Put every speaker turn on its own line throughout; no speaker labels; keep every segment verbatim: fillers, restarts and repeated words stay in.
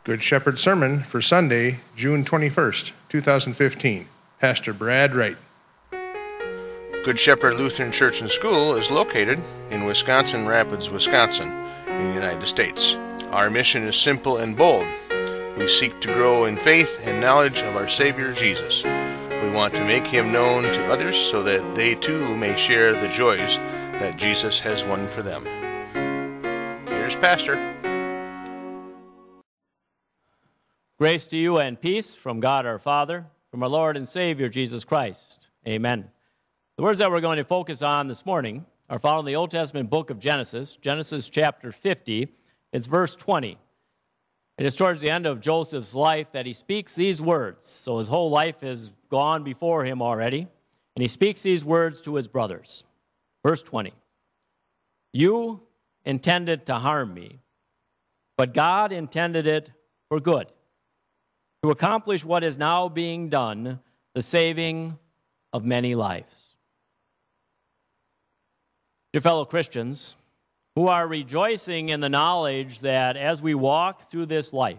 Good Shepherd Sermon for Sunday, June twenty-first, two thousand fifteen. Pastor Brad Wright.
Good Shepherd Lutheran Church and School is located in Wisconsin Rapids, Wisconsin, in the United States. Our mission is simple and bold. We seek to grow in faith and knowledge of our Savior Jesus. We want to make Him known to others so that they too may share the joys that Jesus has won for them. Here's Pastor.
Grace to you and peace from God our Father, from our Lord and Savior Jesus Christ. Amen. The words that we're going to focus on this morning are found in the Old Testament book of Genesis, Genesis chapter fifty. It's verse twenty. It is towards the end of Joseph's life that he speaks these words. So his whole life has gone before him already, and he speaks these words to his brothers. Verse twenty. You intended to harm me, but God intended it for good, to accomplish what is now being done, the saving of many lives. Dear fellow Christians, who are rejoicing in the knowledge that as we walk through this life,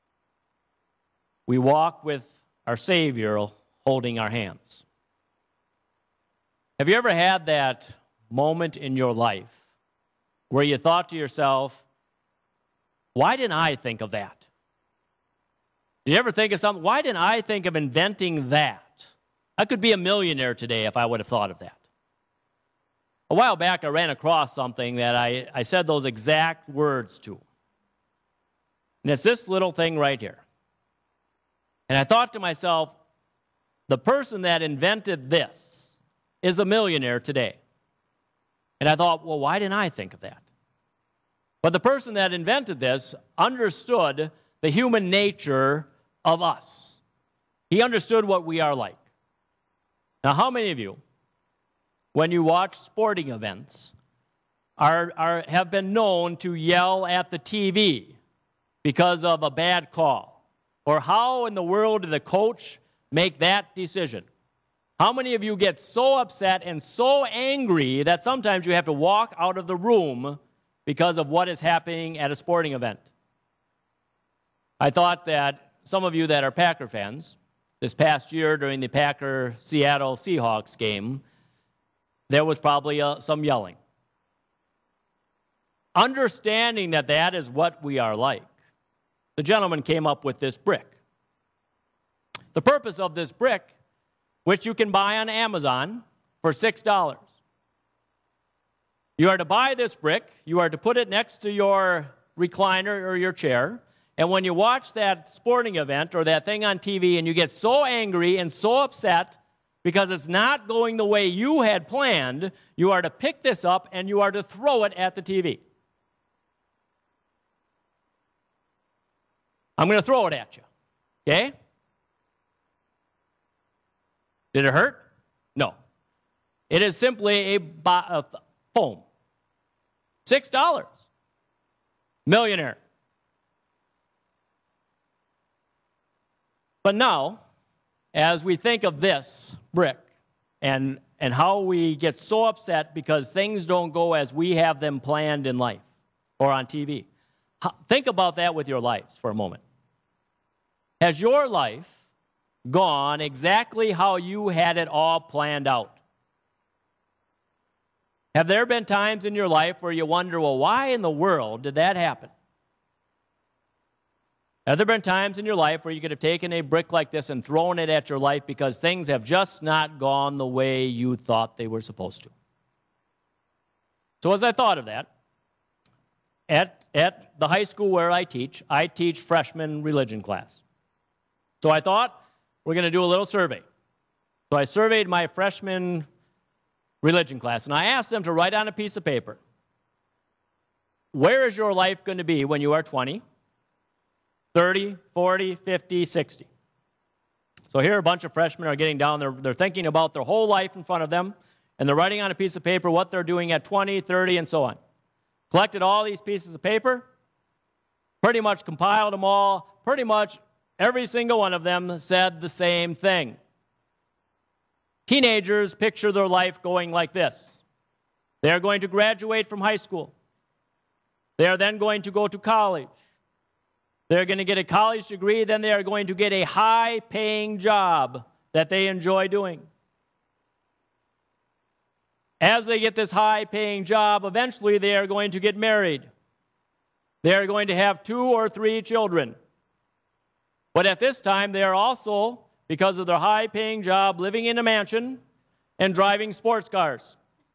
we walk with our Savior holding our hands. Have you ever had that moment in your life where you thought to yourself, why didn't I think of that? Did you ever think of something? Why didn't I think of inventing that? I could be a millionaire today if I would have thought of that. A while back, I ran across something that I, I said those exact words to. And it's this little thing right here. And I thought to myself, the person that invented this is a millionaire today. And I thought, well, why didn't I think of that? But the person that invented this understood the human nature of us. He understood what we are like. Now, how many of you, when you watch sporting events, are, are have been known to yell at the T V because of a bad call? Or how in the world did the coach make that decision? How many of you get so upset and so angry that sometimes you have to walk out of the room because of what is happening at a sporting event? I thought that some of you that are Packer fans, this past year during the Packer-Seattle Seahawks game, there was probably uh, some yelling. Understanding that that is what we are like, the gentleman came up with this brick. The purpose of this brick, which you can buy on Amazon for six dollars. You are to buy this brick, you are to put it next to your recliner or your chair, and when you watch that sporting event or that thing on T V and you get so angry and so upset because it's not going the way you had planned, you are to pick this up and you are to throw it at the T V. I'm going to throw it at you, okay? Did it hurt? No. It is simply a, bo- a foam. Six dollars. Millionaire. But now, as we think of this brick and, and how we get so upset because things don't go as we have them planned in life or on T V, think about that with your lives for a moment. Has your life gone exactly how you had it all planned out? Have there been times in your life where you wonder, well, why in the world did that happen? Have there been times in your life where you could have taken a brick like this and thrown it at your life because things have just not gone the way you thought they were supposed to? So as I thought of that, at, at the high school where I teach, I teach freshman religion class. So I thought we're going to do a little survey. So I surveyed my freshman religion class, and I asked them to write on a piece of paper, where is your life going to be when you are twenty? thirty, forty, fifty, sixty. So here a bunch of freshmen are getting down. They're, they're thinking about their whole life in front of them, and they're writing on a piece of paper what they're doing at twenty, thirty, and so on. Collected all these pieces of paper, pretty much compiled them all. Pretty much every single one of them said the same thing. Teenagers picture their life going like this. They are going to graduate from high school. They are then going to go to college. They're going to get a college degree, then they are going to get a high-paying job that they enjoy doing. As they get this high-paying job, eventually they are going to get married. They are going to have two or three children. But at this time, they are also, because of their high-paying job, living in a mansion and driving sports cars.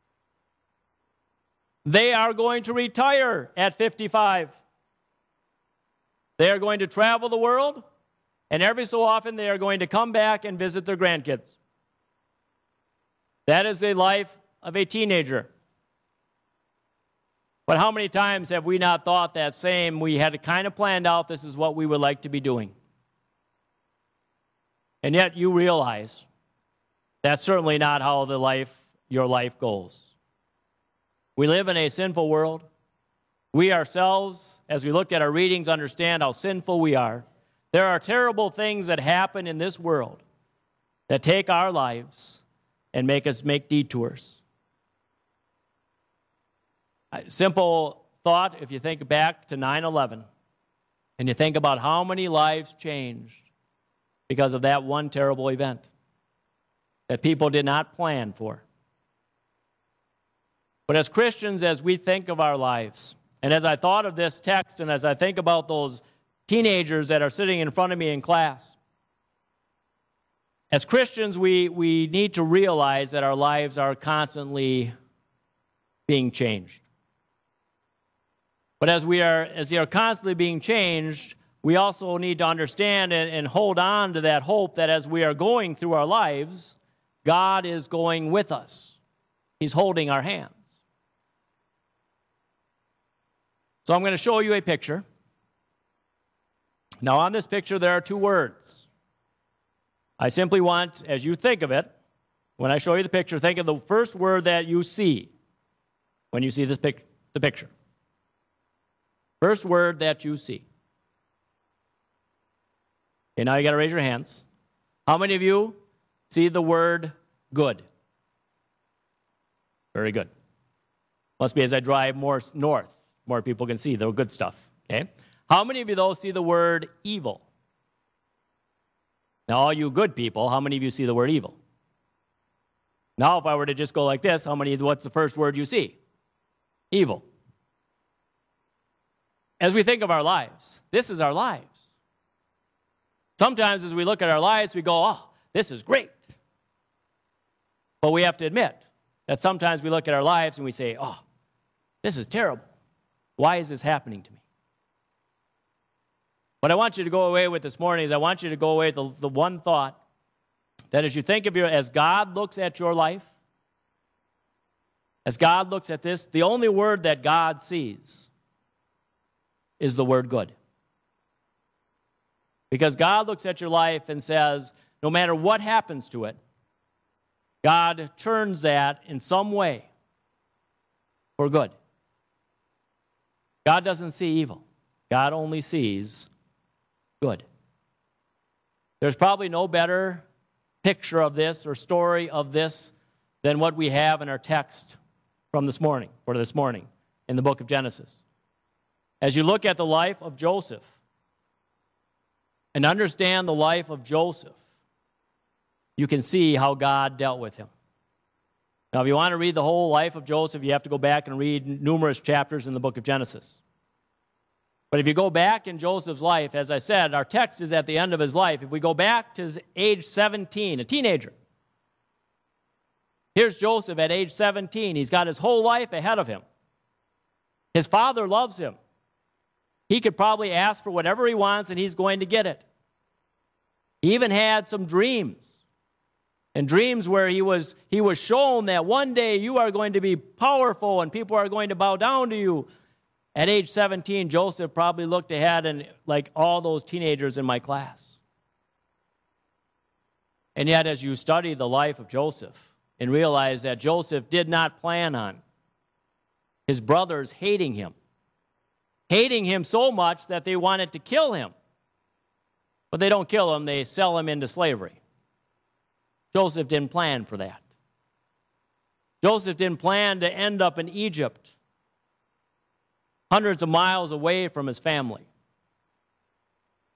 They are going to retire at fifty-five. They are going to travel the world, and every so often they are going to come back and visit their grandkids. That is the life of a teenager. But how many times have we not thought that same? We had it kind of planned out, this is what we would like to be doing. And yet you realize that's certainly not how the life, your life goes. We live in a sinful world. We ourselves, as we look at our readings, understand how sinful we are. There are terrible things that happen in this world that take our lives and make us make detours. A simple thought, if you think back to nine eleven, and you think about how many lives changed because of that one terrible event that people did not plan for. But as Christians, as we think of our lives, and as I thought of this text, and as I think about those teenagers that are sitting in front of me in class, as Christians, we, we need to realize that our lives are constantly being changed. But as we are, as they are constantly being changed, we also need to understand and, and hold on to that hope that as we are going through our lives, God is going with us. He's holding our hands. So I'm going to show you a picture. Now on this picture there are two words. I simply want, as you think of it, when I show you the picture, think of the first word that you see when you see this pic- the picture. First word that you see. Okay, now you got to raise your hands. How many of you see the word good? Very good. Must be as I drive more north, more people can see the good stuff. Okay? How many of you, though, see the word evil? Now, all you good people, how many of you see the word evil? Now, if I were to just go like this, how many, what's the first word you see? Evil. As we think of our lives, this is our lives. Sometimes as we look at our lives, we go, oh, this is great. But we have to admit that sometimes we look at our lives and we say, oh, this is terrible. Why is this happening to me? What I want you to go away with this morning is I want you to go away with the, the one thought that as you think of your, as God looks at your life, as God looks at this, the only word that God sees is the word good. Because God looks at your life and says, no matter what happens to it, God turns that in some way for good. God doesn't see evil. God only sees good. There's probably no better picture of this or story of this than what we have in our text from this morning, or this morning, in the book of Genesis. As you look at the life of Joseph and understand the life of Joseph, you can see how God dealt with him. Now, if you want to read the whole life of Joseph, you have to go back and read numerous chapters in the book of Genesis. But if you go back in Joseph's life, as I said, our text is at the end of his life. If we go back to age seventeen, a teenager, here's Joseph at age seventeen. He's got his whole life ahead of him. His father loves him. He could probably ask for whatever he wants, and he's going to get it. He even had some dreams. And dreams where he was, he was shown that one day you are going to be powerful and people are going to bow down to you. At age seventeen, Joseph probably looked ahead and like all those teenagers in my class. And yet as you study the life of Joseph and realize that Joseph did not plan on his brothers hating him, hating him so much that they wanted to kill him. But they don't kill him, they sell him into slavery. Joseph didn't plan for that. Joseph didn't plan to end up in Egypt, hundreds of miles away from his family.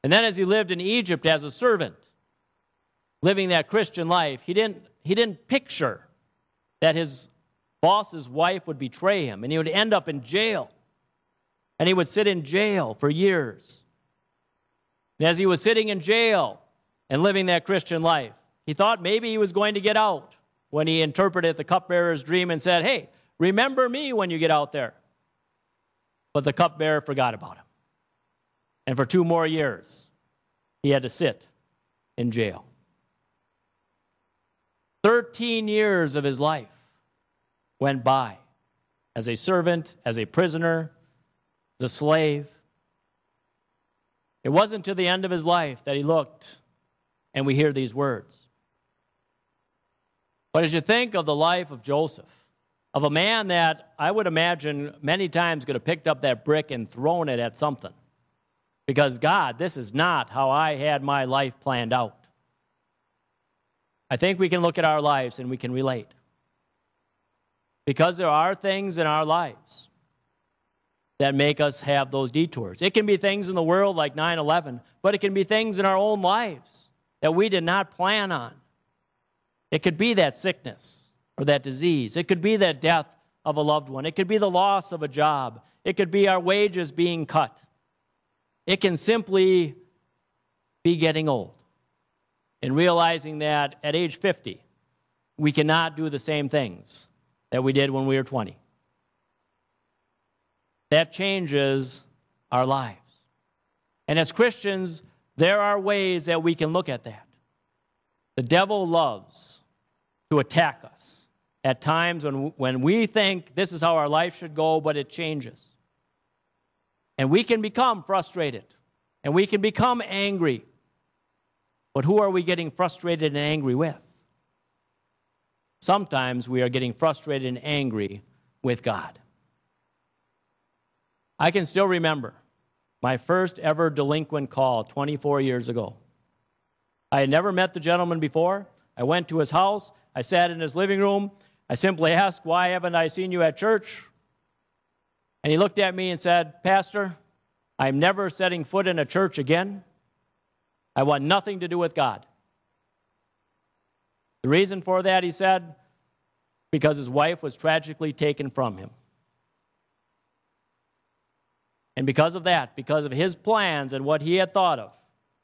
And then as he lived in Egypt as a servant, living that Christian life, he didn't, he didn't picture that his boss's wife would betray him and he would end up in jail. And he would sit in jail for years. And as he was sitting in jail and living that Christian life, he thought maybe he was going to get out when he interpreted the cupbearer's dream and said, hey, remember me when you get out there. But the cupbearer forgot about him. And for two more years, he had to sit in jail. Thirteen years of his life went by as a servant, as a prisoner, as a slave. It wasn't to the end of his life that he looked and we hear these words. But as you think of the life of Joseph, of a man that I would imagine many times could have picked up that brick and thrown it at something. Because, God, this is not how I had my life planned out. I think we can look at our lives and we can relate. Because there are things in our lives that make us have those detours. It can be things in the world like nine eleven, but it can be things in our own lives that we did not plan on. It could be that sickness or that disease. It could be that death of a loved one. It could be the loss of a job. It could be our wages being cut. It can simply be getting old and realizing that at age fifty, we cannot do the same things that we did when we were twenty. That changes our lives. And as Christians, there are ways that we can look at that. The devil loves to attack us at times when, when we think this is how our life should go, but it changes. And we can become frustrated, and we can become angry. But who are we getting frustrated and angry with? Sometimes we are getting frustrated and angry with God. I can still remember my first ever delinquent call twenty-four years ago. I had never met the gentleman before. I went to his house. I sat in his living room. I simply asked, why haven't I seen you at church? And he looked at me and said, Pastor, I'm never setting foot in a church again. I want nothing to do with God. The reason for that, he said, because his wife was tragically taken from him. And because of that, because of his plans and what he had thought of,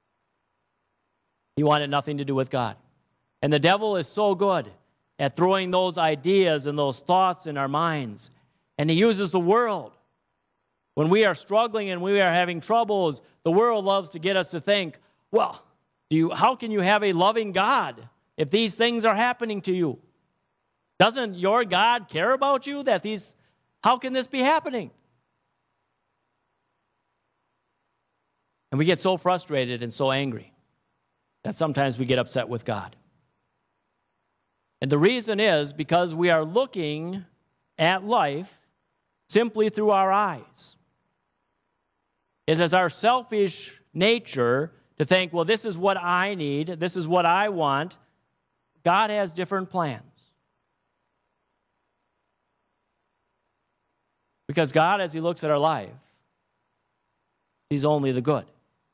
he wanted nothing to do with God. And the devil is so good at throwing those ideas and those thoughts in our minds. And he uses the world. When we are struggling and we are having troubles, the world loves to get us to think, well, do you, how can you have a loving God if these things are happening to you? Doesn't your God care about you? That these, how can this be happening? And we get so frustrated and so angry that sometimes we get upset with God. And the reason is because we are looking at life simply through our eyes. It is our selfish nature to think, well, this is what I need, this is what I want. God has different plans. Because God, as he looks at our life, sees only the good.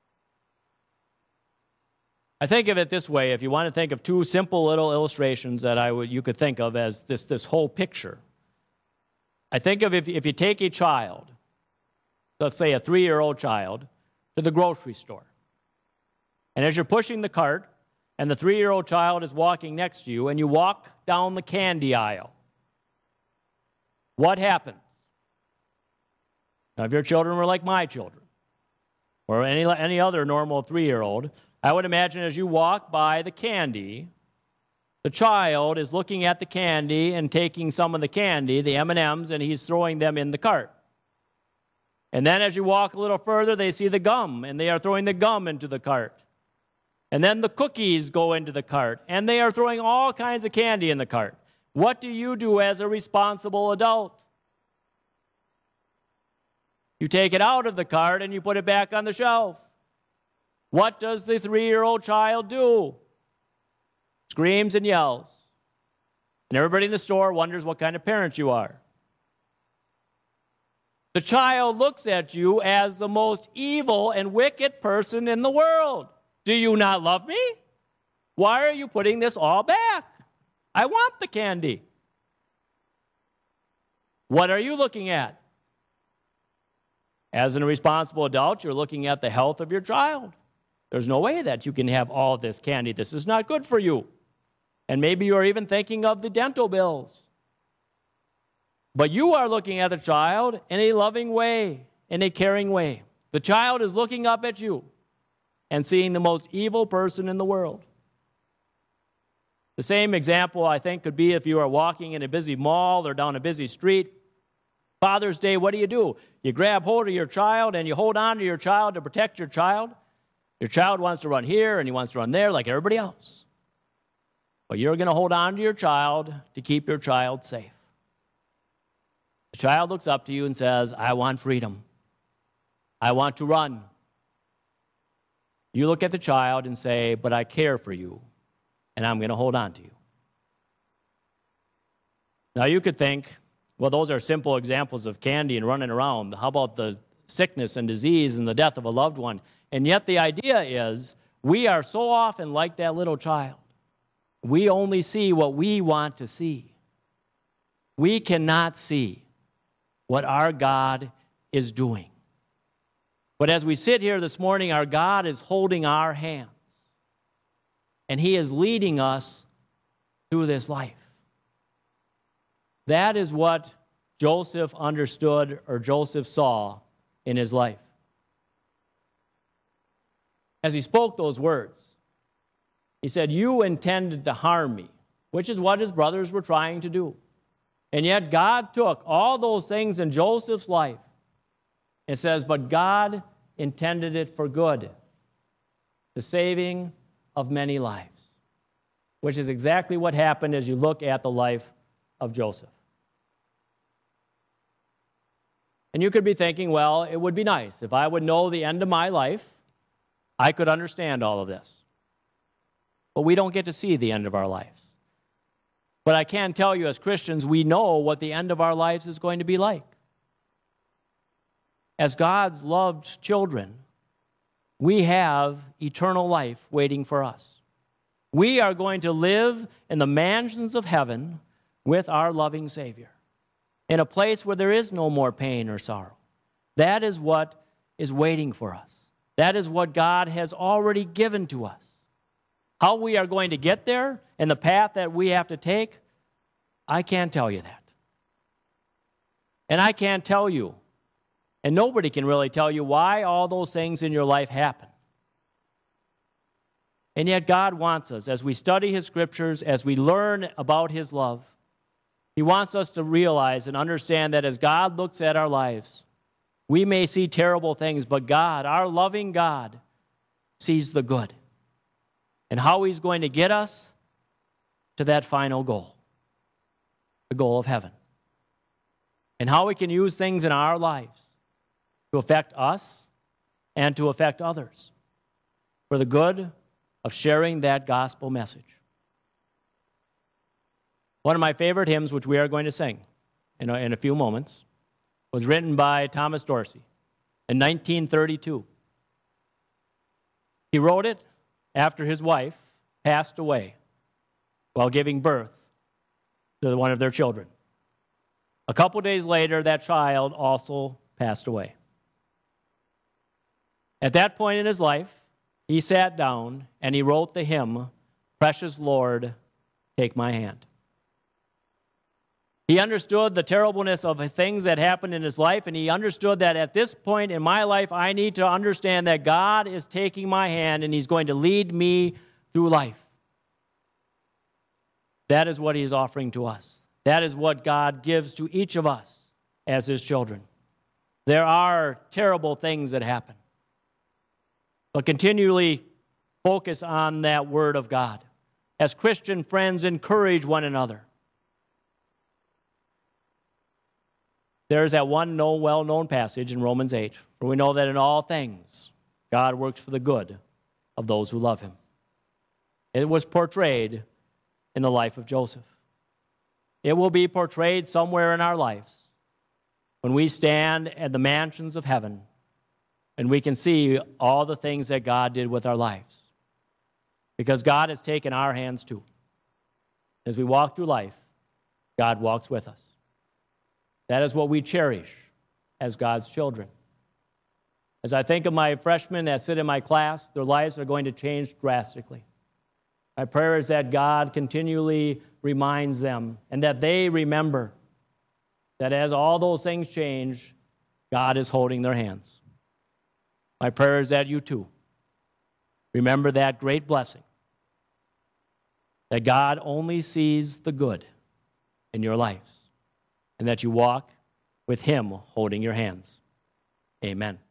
I think of it this way, if you want to think of two simple little illustrations that I would you could think of as this, this whole picture. I think of if, if you take a child, let's say a three-year-old child, to the grocery store. And as you're pushing the cart, and the three-year-old child is walking next to you, and you walk down the candy aisle, what happens? Now, if your children were like my children, or any, any other normal three-year-old, I would imagine as you walk by the candy, the child is looking at the candy and taking some of the candy, the M and M's, and he's throwing them in the cart. And then as you walk a little further, they see the gum, and they are throwing the gum into the cart. And then the cookies go into the cart, and they are throwing all kinds of candy in the cart. What do you do as a responsible adult? You take it out of the cart and you put it back on the shelf. What does the three-year-old child do? Screams and yells. And everybody in the store wonders what kind of parent you are. The The child looks at you as the most evil and wicked person in the world. Do you not love me? Why are you putting this all back? I want the candy. What are you looking at? As a responsible adult, you're looking at the health of your child. There's no way that you can have all this candy. This is not good for you. And maybe you're even thinking of the dental bills. But you are looking at the child in a loving way, in a caring way. The child is looking up at you and seeing the most evil person in the world. The same example, I think, could be if you are walking in a busy mall or down a busy street. Father's Day, what do you do? You grab hold of your child and you hold on to your child to protect your child. Your child wants to run here and he wants to run there like everybody else. But you're going to hold on to your child to keep your child safe. The child looks up to you and says, I want freedom. I want to run. You look at the child and say, but I care for you, and I'm going to hold on to you. Now you could think, well, those are simple examples of candy and running around. How about the sickness and disease and the death of a loved one? And yet the idea is we are so often like that little child. We only see what we want to see. We cannot see what our God is doing. But as we sit here this morning, our God is holding our hands, and he is leading us through this life. That is what Joseph understood or Joseph saw in his life. As he spoke those words, he said, you intended to harm me, which is what his brothers were trying to do. And yet God took all those things in Joseph's life. It says, but God intended it for good, the saving of many lives, which is exactly what happened as you look at the life of Joseph. And you could be thinking, well, it would be nice if I would know the end of my life, I could understand all of this. But we don't get to see the end of our lives. But I can tell you, as Christians, we know what the end of our lives is going to be like. As God's loved children, we have eternal life waiting for us. We are going to live in the mansions of heaven with our loving Savior, in a place where there is no more pain or sorrow. That is what is waiting for us. That is what God has already given to us. How we are going to get there and the path that we have to take, I can't tell you that. And I can't tell you, and nobody can really tell you why all those things in your life happen. And yet God wants us, as we study his scriptures, as we learn about his love, he wants us to realize and understand that as God looks at our lives, we may see terrible things, but God, our loving God, sees the good and how he's going to get us to that final goal, the goal of heaven, and how we can use things in our lives to affect us and to affect others for the good of sharing that gospel message. One of my favorite hymns, which we are going to sing in a, in a few moments, was written by Thomas Dorsey in nineteen thirty-two. He wrote it after his wife passed away while giving birth to one of their children. A couple days later, that child also passed away. At that point in his life, he sat down and he wrote the hymn, Precious Lord, Take My Hand. He understood the terribleness of the things that happened in his life, and he understood that at this point in my life, I need to understand that God is taking my hand and he's going to lead me through life. That is what he is offering to us. That is what God gives to each of us as his children. There are terrible things that happen, but continually focus on that word of God. As Christian friends, encourage one another. There's that one no, well-known passage in Romans eight, where we know that in all things, God works for the good of those who love him. It was portrayed in the life of Joseph. It will be portrayed somewhere in our lives. when we stand at the mansions of heaven and we can see all the things that God did with our lives. Because God has taken our hands too. As we walk through life, God walks with us. That is what we cherish as God's children. As I think of my freshmen that sit in my class, their lives are going to change drastically. My prayer is that God continually reminds them and that they remember that as all those things change, God is holding their hands. My prayer is that you too remember that great blessing, that God only sees the good in your lives, and that you walk with Him holding your hands. Amen.